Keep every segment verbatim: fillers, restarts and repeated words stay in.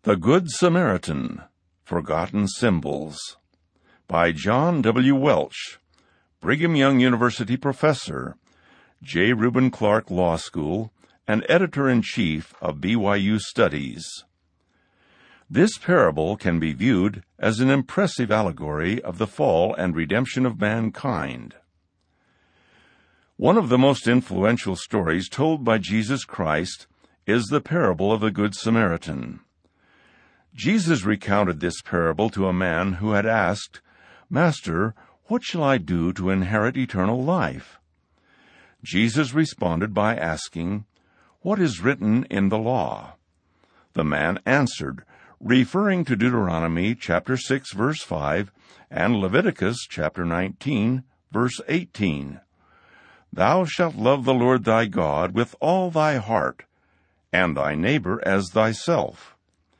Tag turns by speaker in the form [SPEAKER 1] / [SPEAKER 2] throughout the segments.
[SPEAKER 1] The Good Samaritan, Forgotten Symbols, by John W. Welch, Brigham Young University professor, J. Reuben Clark Law School, and editor-in-chief of B Y U Studies. This parable can be viewed as an impressive allegory of the fall and redemption of mankind. One of the most influential stories told by Jesus Christ is the parable of the Good Samaritan. Jesus recounted this parable to a man who had asked, "Master, what shall I do to inherit eternal life?" Jesus responded by asking, "What is written in the law?" The man answered, referring to Deuteronomy chapter six, verse five, and Leviticus chapter nineteen, verse eighteen. "Thou shalt love the Lord thy God with all thy heart, and thy neighbor as thyself."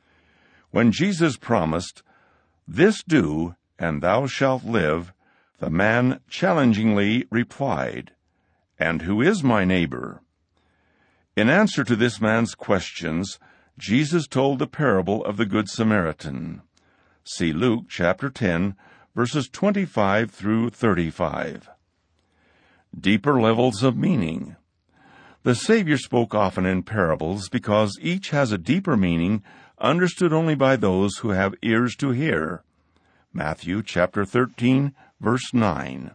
[SPEAKER 1] When Jesus promised, "This do, and thou shalt live," the man challengingly replied, "And who is my neighbor?" In answer to this man's questions, Jesus told the parable of the Good Samaritan. See Luke chapter ten, verses twenty-five through thirty-five. Deeper levels of meaning. The Savior spoke often in parables because each has a deeper meaning understood only by those who have ears to hear. Matthew chapter thirteen, verse nine.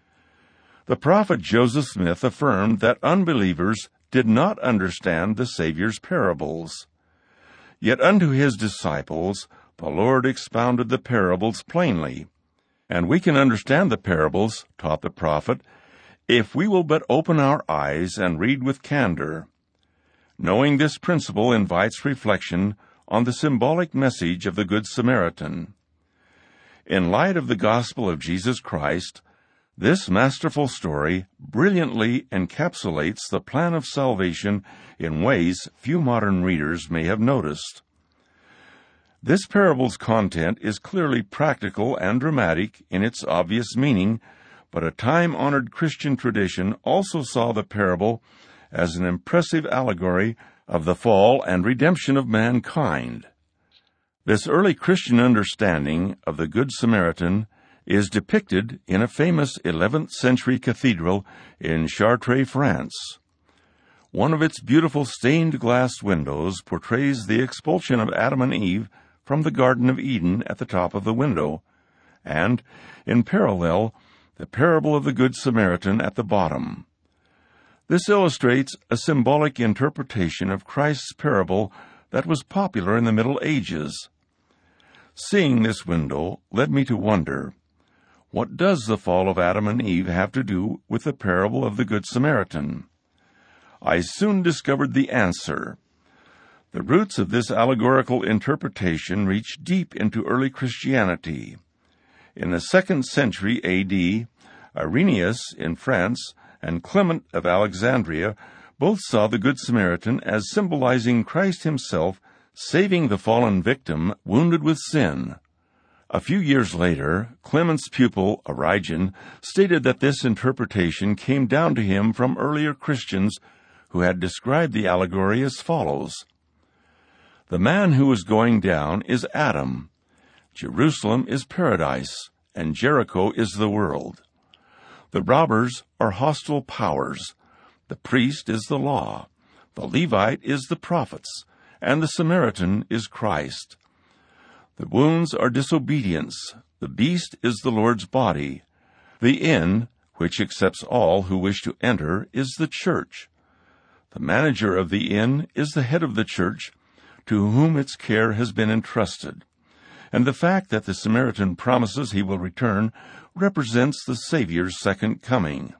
[SPEAKER 1] The prophet Joseph Smith affirmed that unbelievers did not understand the Savior's parables. Yet unto his disciples the Lord expounded the parables plainly. And we can understand the parables, taught the prophet, if we will but open our eyes and read with candor. Knowing this principle invites reflection on the symbolic message of the Good Samaritan. In light of the gospel of Jesus Christ, this masterful story brilliantly encapsulates the plan of salvation in ways few modern readers may have noticed. This parable's content is clearly practical and dramatic in its obvious meaning, but a time-honored Christian tradition also saw the parable as an impressive allegory of the fall and redemption of mankind. This early Christian understanding of the Good Samaritan is depicted in a famous eleventh century cathedral in Chartres, France. One of its beautiful stained glass windows portrays the expulsion of Adam and Eve from the Garden of Eden at the top of the window, and, in parallel, the parable of the Good Samaritan at the bottom. This illustrates a symbolic interpretation of Christ's parable that was popular in the Middle Ages. Seeing this window led me to wonder, what does the fall of Adam and Eve have to do with the parable of the Good Samaritan? I soon discovered the answer. The roots of this allegorical interpretation reach deep into early Christianity. In the second century A D, Irenaeus in France and Clement of Alexandria both saw the Good Samaritan as symbolizing Christ himself saving the fallen victim wounded with sin. A few years later, Clement's pupil, Origen, stated that this interpretation came down to him from earlier Christians who had described the allegory as follows. The man who is going down is Adam. Jerusalem is paradise, and Jericho is the world. The robbers are hostile powers. The priest is the law. The Levite is the prophets, and the Samaritan is Christ. The wounds are disobedience. The beast is the Lord's body. The inn, which accepts all who wish to enter, is the church. The manager of the inn is the head of the church, to whom its care has been entrusted. And the fact that the Samaritan promises he will return represents the Savior's second coming.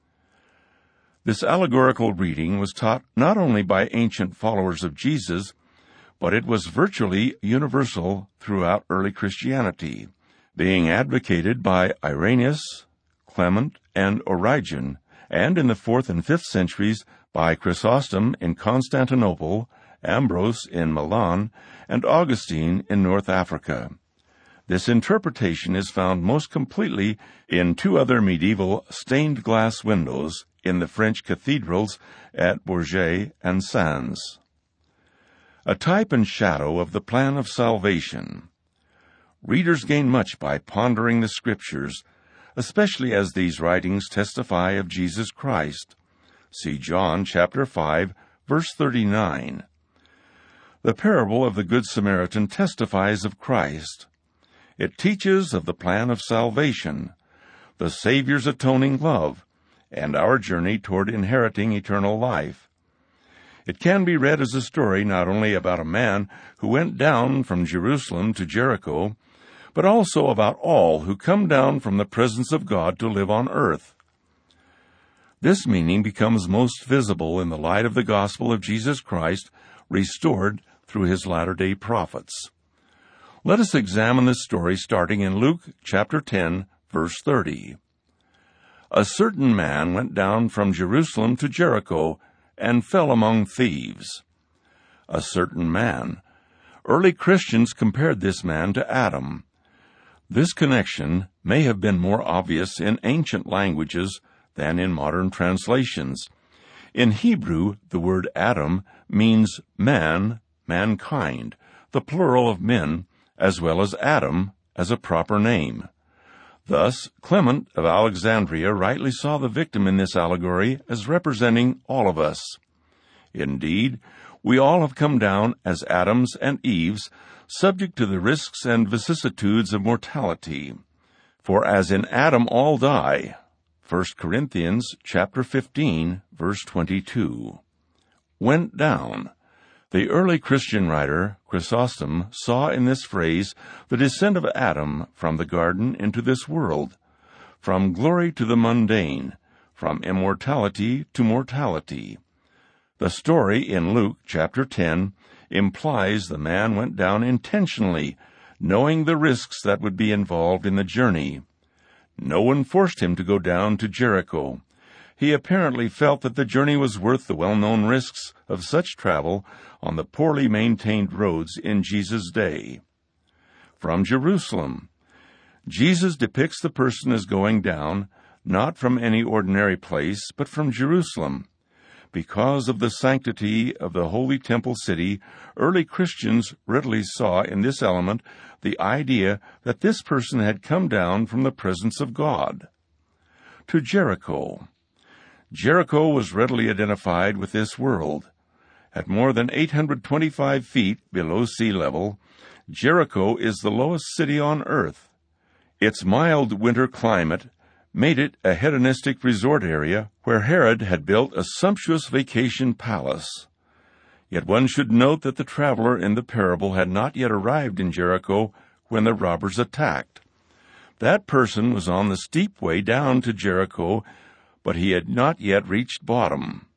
[SPEAKER 1] This allegorical reading was taught not only by ancient followers of Jesus, but it was virtually universal throughout early Christianity, being advocated by Irenaeus, Clement, and Origen, and in the fourth and fifth centuries by Chrysostom in Constantinople, Ambrose in Milan, and Augustine in North Africa. This interpretation is found most completely in two other medieval stained glass windows in the French cathedrals at Bourges and Sens. a type and shadow of the plan of salvation. Readers gain much by pondering the Scriptures, especially as these writings testify of Jesus Christ. See John chapter five, verse thirty-nine. The parable of the Good Samaritan testifies of Christ. It teaches of the plan of salvation, the Savior's atoning love, and our journey toward inheriting eternal life. It can be read as a story not only about a man who went down from Jerusalem to Jericho, but also about all who come down from the presence of God to live on earth. This meaning becomes most visible in the light of the gospel of Jesus Christ, restored through his latter-day prophets. Let us examine this story starting in Luke chapter ten, verse thirty. A certain man went down from Jerusalem to Jericho and fell among thieves. A certain man. Early Christians compared this man to Adam. This connection may have been more obvious in ancient languages than in modern translations. In Hebrew, the word Adam means man, mankind, the plural of men, as well as Adam as a proper name. Thus, Clement of Alexandria rightly saw the victim in this allegory as representing all of us. Indeed, we all have come down as Adams and Eves, subject to the risks and vicissitudes of mortality. For as in Adam all die, First Corinthians chapter fifteen, verse twenty-two. Went down. The early Christian writer, Chrysostom, saw in this phrase the descent of Adam from the garden into this world, from glory to the mundane, from immortality to mortality. The story in Luke chapter ten implies the man went down intentionally, knowing the risks that would be involved in the journey. No one forced him to go down to Jericho. He apparently felt that the journey was worth the well-known risks of such travel on the poorly maintained roads in Jesus' day. From Jerusalem. Jesus depicts the person as going down, not from any ordinary place, but from Jerusalem. Because of the sanctity of the holy temple city, early Christians readily saw in this element the idea that this person had come down from the presence of God. To Jericho. Jericho was readily identified with this world. At more than eight hundred twenty-five feet below sea level, Jericho is the lowest city on earth. Its mild winter climate made it a hedonistic resort area where Herod had built a sumptuous vacation palace. Yet one should note that the traveler in the parable had not yet arrived in Jericho when the robbers attacked. That person was on the steep way down to Jericho, but he had not yet reached bottom.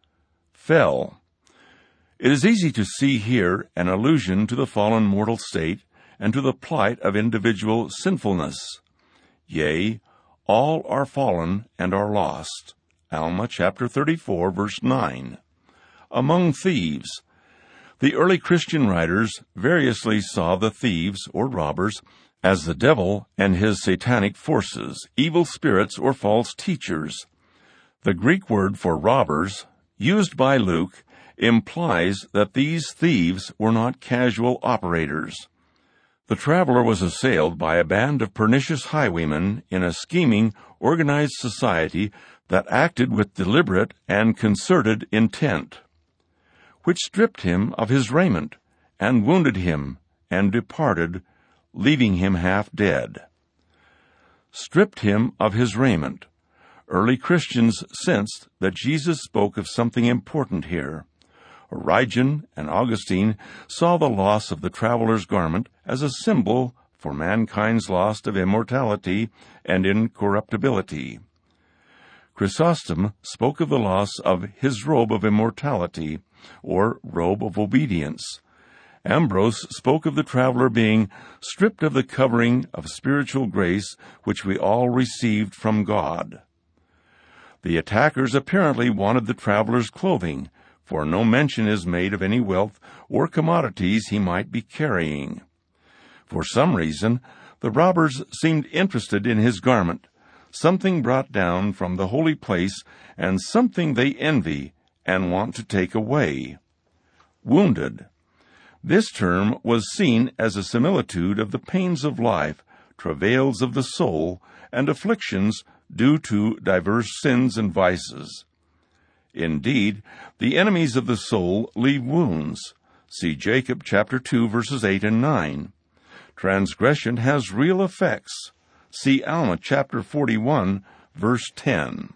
[SPEAKER 1] Fell. It is easy to see here an allusion to the fallen mortal state and to the plight of individual sinfulness. Yea, all are fallen and are lost. Alma chapter thirty-four, verse nine. Among thieves. The early Christian writers variously saw the thieves, or robbers, as the devil and his satanic forces, evil spirits or false teachers. The Greek word for robbers, used by Luke, implies that these thieves were not casual operators. The traveler was assailed by a band of pernicious highwaymen in a scheming, organized society that acted with deliberate and concerted intent, which stripped him of his raiment, and wounded him, and departed, leaving him half dead. Stripped him of his raiment. Early Christians sensed that Jesus spoke of something important here. Origen and Augustine saw the loss of the traveler's garment as a symbol for mankind's loss of immortality and incorruptibility. Chrysostom spoke of the loss of his robe of immortality, or robe of obedience. Ambrose spoke of the traveler being stripped of the covering of spiritual grace which we all received from God. The attackers apparently wanted the traveler's clothing, for no mention is made of any wealth or commodities he might be carrying. For some reason, the robbers seemed interested in his garment, something brought down from the holy place, and something they envy and want to take away. Wounded. This term was seen as a similitude of the pains of life, travails of the soul, and afflictions due to diverse sins and vices. Indeed, the enemies of the soul leave wounds. See Jacob chapter two, verses eight and nine. Transgression has real effects. See Alma chapter forty-one, verse ten.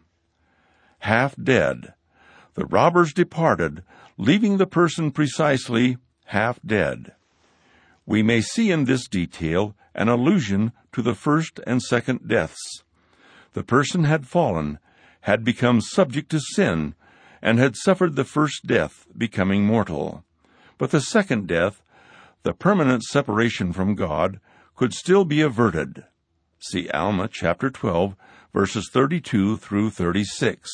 [SPEAKER 1] Half dead. The robbers departed, leaving the person precisely half dead. We may see in this detail an allusion to the first and second deaths. The person had fallen, had become subject to sin, and had suffered the first death, becoming mortal. But the second death, the permanent separation from God, could still be averted. See Alma chapter twelve, verses thirty-two through thirty-six.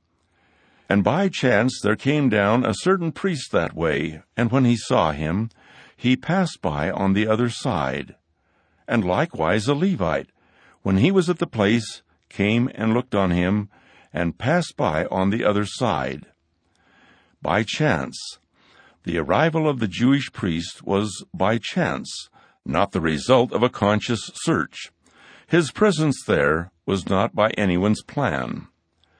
[SPEAKER 1] And by chance there came down a certain priest that way, and when he saw him, he passed by on the other side. And likewise a Levite, when he was at the place, came and looked on him, and passed by on the other side. By chance. The arrival of the Jewish priest was by chance, not the result of a conscious search. His presence there was not by anyone's plan.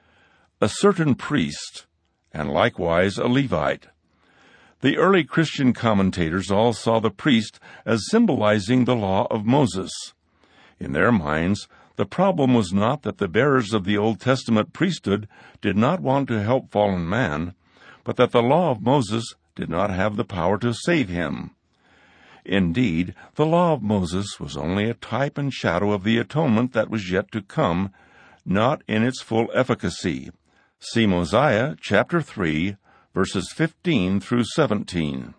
[SPEAKER 1] A certain priest, and likewise a Levite. The early Christian commentators all saw the priest as symbolizing the law of Moses. In their minds, the problem was not that the bearers of the Old Testament priesthood did not want to help fallen man, but that the law of Moses did not have the power to save him. Indeed, the law of Moses was only a type and shadow of the atonement that was yet to come, not in its full efficacy. See Mosiah chapter three, verses fifteen through seventeen.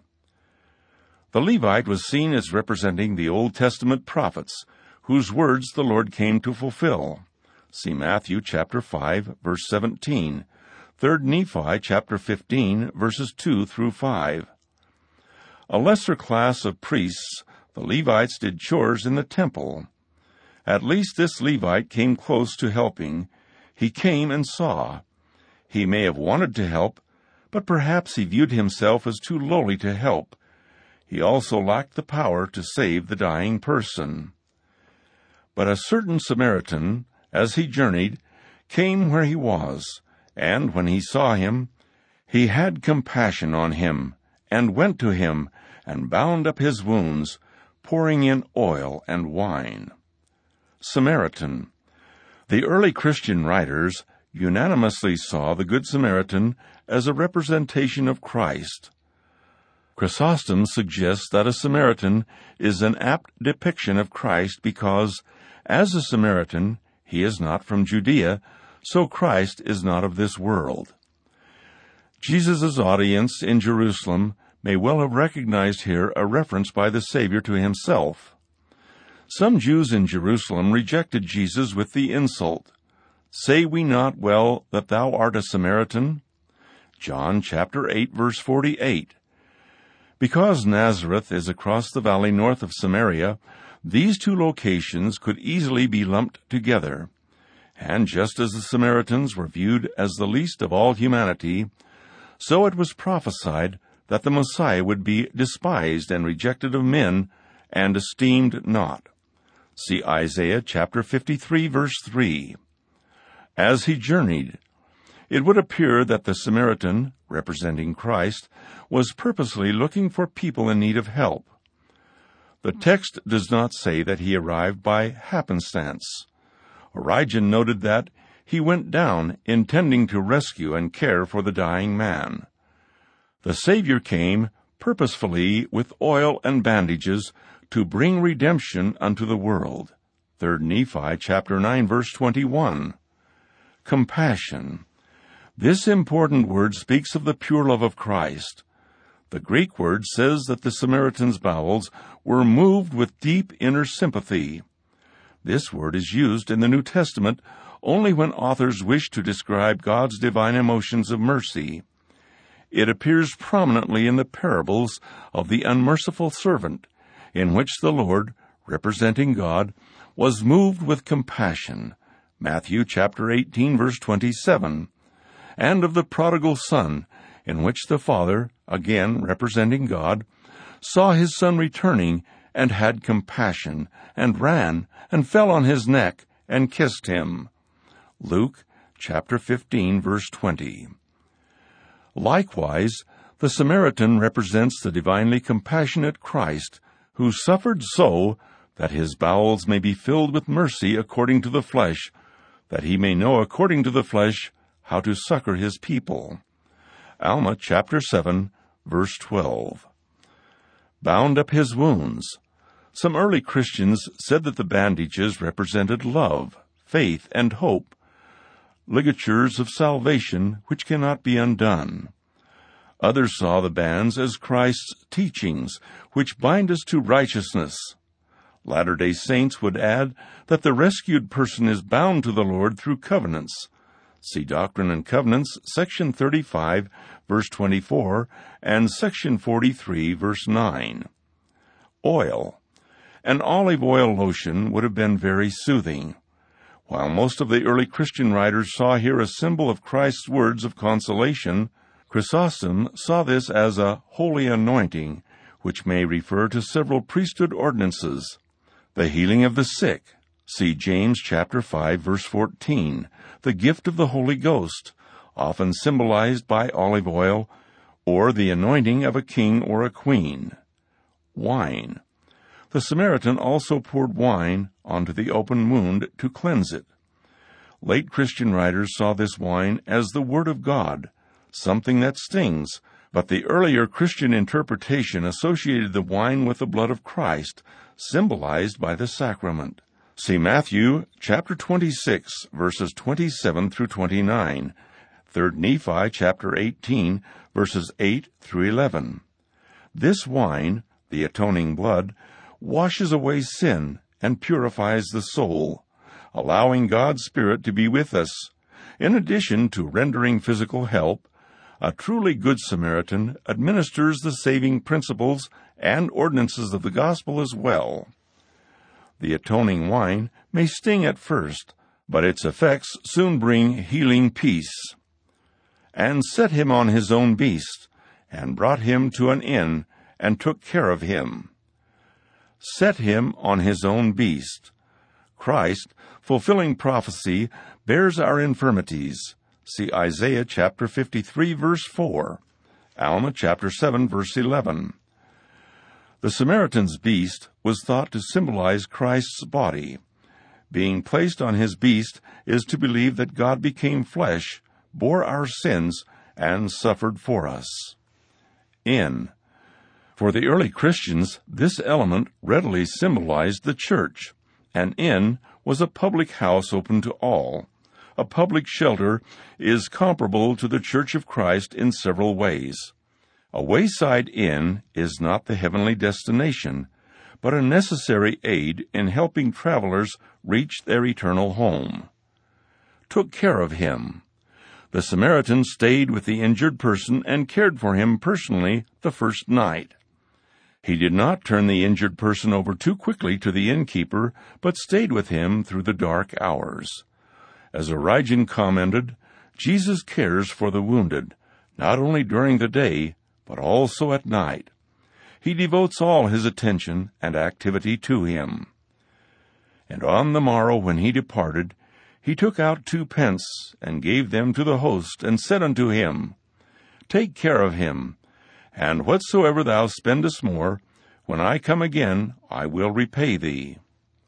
[SPEAKER 1] The Levite was seen as representing the Old Testament prophets, whose words the Lord came to fulfill. See Matthew chapter five, verse seventeen, Third Nephi chapter fifteen, verses two through five. A lesser class of priests, the Levites, did chores in the temple. At least this Levite came close to helping. He came and saw. He may have wanted to help, but perhaps he viewed himself as too lowly to help. He also lacked the power to save the dying person. But a certain Samaritan, as he journeyed, came where he was, and when he saw him, he had compassion on him, and went to him, and bound up his wounds, pouring in oil and wine. Samaritan. The early Christian writers unanimously saw the Good Samaritan as a representation of Christ. Chrysostom suggests that a Samaritan is an apt depiction of Christ because, as a Samaritan, he is not from Judea, so Christ is not of this world. Jesus' audience in Jerusalem may well have recognized here a reference by the Savior to himself. Some Jews in Jerusalem rejected Jesus with the insult, "Say we not well that thou art a Samaritan?" John chapter eight, verse forty-eight. Because Nazareth is across the valley north of Samaria, these two locations could easily be lumped together. And just as the Samaritans were viewed as the least of all humanity, so it was prophesied that the Messiah would be despised and rejected of men, and esteemed not. See Isaiah chapter fifty-three, verse three. As he journeyed, it would appear that the Samaritan, representing Christ, was purposely looking for people in need of help. The text does not say that he arrived by happenstance. Origen noted that he went down intending to rescue and care for the dying man. The Savior came purposefully with oil and bandages to bring redemption unto the world. Third Nephi chapter nine, verse twenty-one. Compassion. This important word speaks of the pure love of Christ. The Greek word says that the Samaritan's bowels were moved with deep inner sympathy. This word is used in the New Testament only when authors wish to describe God's divine emotions of mercy. It appears prominently in the parables of the unmerciful servant, in which the Lord, representing God, was moved with compassion, Matthew chapter eighteen, verse twenty-seven, and of the prodigal son, in which the Father, again representing God, saw his son returning, and had compassion, and ran, and fell on his neck, and kissed him. Luke chapter fifteen, verse twenty. Likewise, the Samaritan represents the divinely compassionate Christ, who suffered so that his bowels may be filled with mercy according to the flesh, that he may know according to the flesh how to succor his people. Alma chapter seven, verse twelve. Bound up his wounds. Some early Christians said that the bandages represented love, faith, and hope, ligatures of salvation which cannot be undone. Others saw the bands as Christ's teachings, which bind us to righteousness. Latter-day Saints would add that the rescued person is bound to the Lord through covenants. See Doctrine and Covenants, section thirty-five, verse twenty-four, and section forty-three, verse nine. Oil. An olive oil lotion would have been very soothing. While most of the early Christian writers saw here a symbol of Christ's words of consolation, Chrysostom saw this as a holy anointing, which may refer to several priesthood ordinances. The healing of the sick. See James chapter five, verse fourteen. The gift of the Holy Ghost, often symbolized by olive oil, or the anointing of a king or a queen. Wine. The Samaritan also poured wine onto the open wound to cleanse it. Late Christian writers saw this wine as the Word of God, something that stings, but the earlier Christian interpretation associated the wine with the blood of Christ, symbolized by the sacrament. See Matthew chapter twenty-six, verses twenty-seven through twenty-nine, Third Nephi chapter eighteen, verses eight through eleven. This wine, the atoning blood, washes away sin and purifies the soul, allowing God's Spirit to be with us. In addition to rendering physical help, a truly good Samaritan administers the saving principles and ordinances of the gospel as well. The atoning wine may sting at first, but its effects soon bring healing peace. And set him on his own beast, and brought him to an inn, and took care of him. Set him on his own beast. Christ, fulfilling prophecy, bears our infirmities. See Isaiah chapter fifty-three, verse four. Alma chapter seven, verse eleven. The Samaritan's beast was thought to symbolize Christ's body. Being placed on his beast is to believe that God became flesh, bore our sins, and suffered for us. Inn. For the early Christians, this element readily symbolized the church. An inn was a public house open to all. A public shelter is comparable to the Church of Christ in several ways. A wayside inn is not the heavenly destination, but a necessary aid in helping travelers reach their eternal home. Took care of him. The Samaritan stayed with the injured person and cared for him personally the first night. He did not turn the injured person over too quickly to the innkeeper, but stayed with him through the dark hours. As Origen commented, Jesus cares for the wounded, not only during the day, but also at night. He devotes all his attention and activity to him. And on the morrow when he departed, he took out two pence, and gave them to the host, and said unto him, Take care of him, and whatsoever thou spendest more, when I come again, I will repay thee.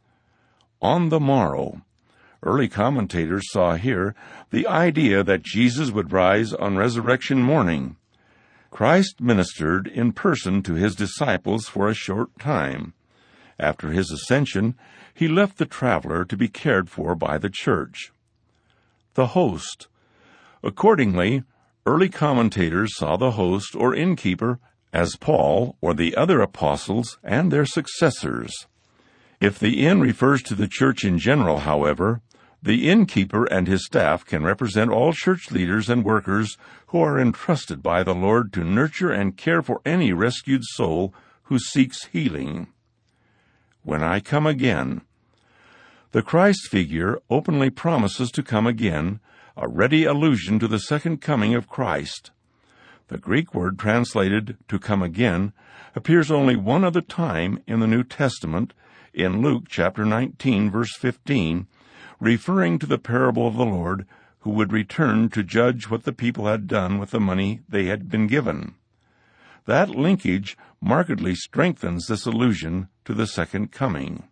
[SPEAKER 1] On the morrow. Early commentators saw here the idea that Jesus would rise on resurrection morning. Christ ministered in person to his disciples for a short time. After his ascension, he left the traveler to be cared for by the church. The host. Accordingly, early commentators saw the host or innkeeper as Paul or the other apostles and their successors. If the inn refers to the church in general, however, the innkeeper and his staff can represent all church leaders and workers who are entrusted by the Lord to nurture and care for any rescued soul who seeks healing. When I come again. The Christ figure openly promises to come again, a ready allusion to the second coming of Christ. The Greek word translated to come again appears only one other time in the New Testament, in Luke chapter nineteen, verse fifteen, referring to the parable of the Lord who would return to judge what the people had done with the money they had been given. That linkage markedly strengthens this allusion to the second coming.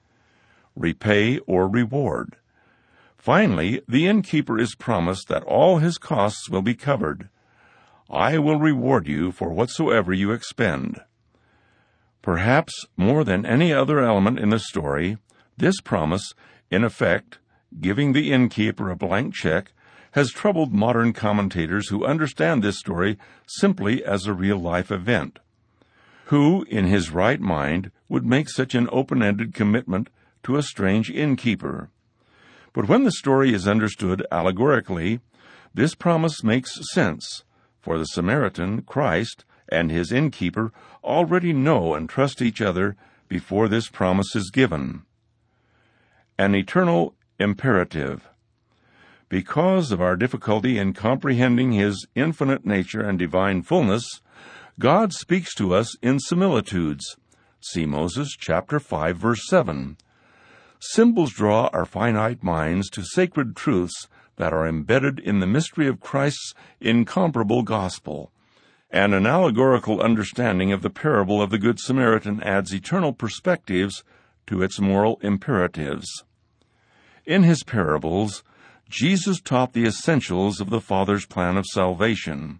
[SPEAKER 1] Repay or reward. Finally, the innkeeper is promised that all his costs will be covered. I will reward you for whatsoever you expend. Perhaps more than any other element in the story, this promise, in effect, giving the innkeeper a blank check, has troubled modern commentators who understand this story simply as a real-life event. Who, in his right mind, would make such an open-ended commitment to a strange innkeeper? But when the story is understood allegorically, this promise makes sense, for the Samaritan, Christ, and his innkeeper already know and trust each other before this promise is given. An eternal imperative. Because of our difficulty in comprehending his infinite nature and divine fullness, God speaks to us in similitudes. See Moses chapter five, verse seven. Symbols draw our finite minds to sacred truths that are embedded in the mystery of Christ's incomparable gospel. And an allegorical understanding of the parable of the Good Samaritan adds eternal perspectives to its moral imperatives. In his parables, Jesus taught the essentials of the Father's plan of salvation.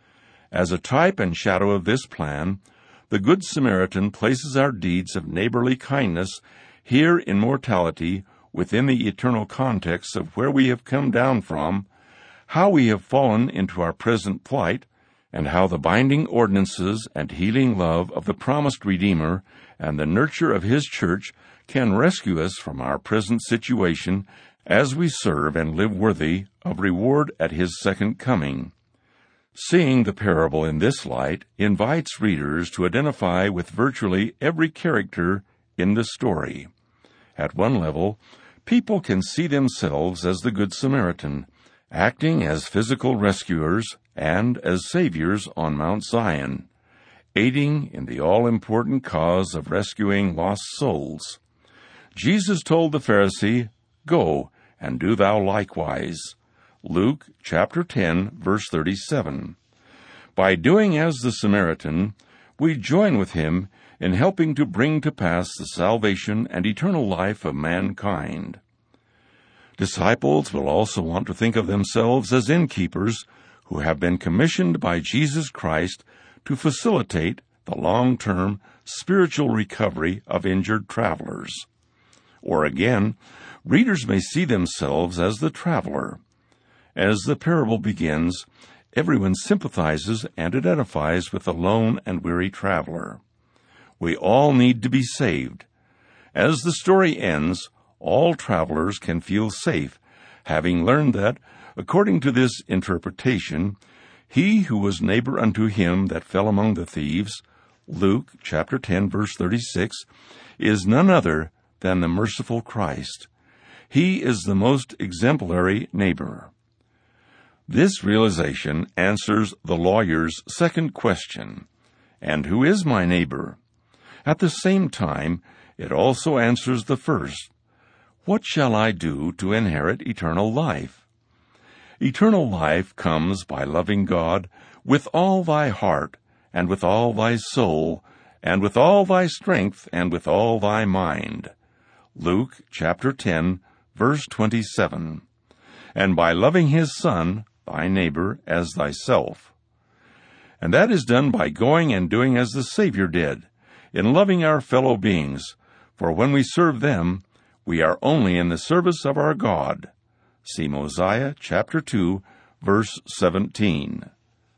[SPEAKER 1] As a type and shadow of this plan, the Good Samaritan places our deeds of neighborly kindness here in mortality within the eternal context of where we have come down from, how we have fallen into our present plight, and how the binding ordinances and healing love of the promised Redeemer and the nurture of his church can rescue us from our present situation as we serve and live worthy of reward at his second coming. Seeing the parable in this light invites readers to identify with virtually every character in the story. At one level, people can see themselves as the Good Samaritan, acting as physical rescuers and as saviors on Mount Zion, aiding in the all-important cause of rescuing lost souls. Jesus told the Pharisee, "Go, and do thou likewise." Luke chapter ten, verse thirty-seven. By doing as the Samaritan, we join with him in helping to bring to pass the salvation and eternal life of mankind. Disciples will also want to think of themselves as innkeepers who have been commissioned by Jesus Christ to facilitate the long-term spiritual recovery of injured travelers. Or again, readers may see themselves as the traveler. As the parable begins, everyone sympathizes and identifies with the lone and weary traveler. We all need to be saved. As the story ends, all travelers can feel safe, having learned that, according to this interpretation, he who was neighbor unto him that fell among the thieves, Luke chapter ten, verse thirty-six, is none other than the merciful Christ. He is the most exemplary neighbor. This realization answers the lawyer's second question, and who is my neighbor? At the same time, it also answers the first, what shall I do to inherit eternal life? Eternal life comes by loving God with all thy heart, and with all thy soul, and with all thy strength, and with all thy mind. Luke chapter ten, verse twenty-seven. And by loving his Son, thy neighbor, as thyself. And that is done by going and doing as the Savior did, in loving our fellow beings, for when we serve them, we are only in the service of our God. See Mosiah chapter two, verse seventeen.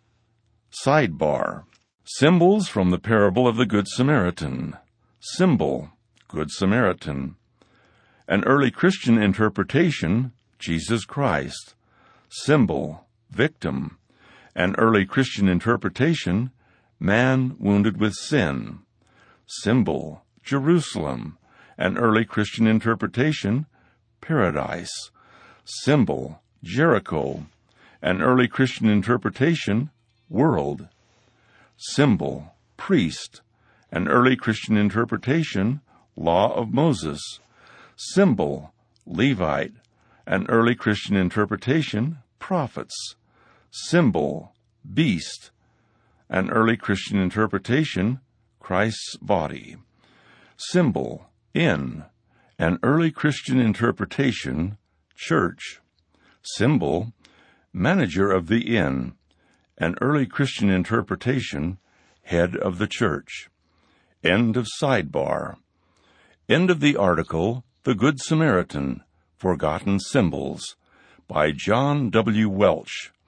[SPEAKER 1] Sidebar. Symbols from the parable of the Good Samaritan. Symbol, Good Samaritan. An early Christian interpretation, Jesus Christ. Symbol, victim. An early Christian interpretation, man wounded with sin. Symbol, Jerusalem. An early Christian interpretation, paradise. Symbol, Jericho. An early Christian interpretation, world. Symbol, priest. An early Christian interpretation, law of Moses. Symbol, Levite. An early Christian interpretation, prophets. Symbol, beast. An early Christian interpretation, Christ's body. Symbol, inn. An early Christian interpretation, church. Symbol, manager of the inn. An early Christian interpretation, head of the church. End of sidebar. End of the article, The Good Samaritan, Forgotten Symbols, by John W. Welch.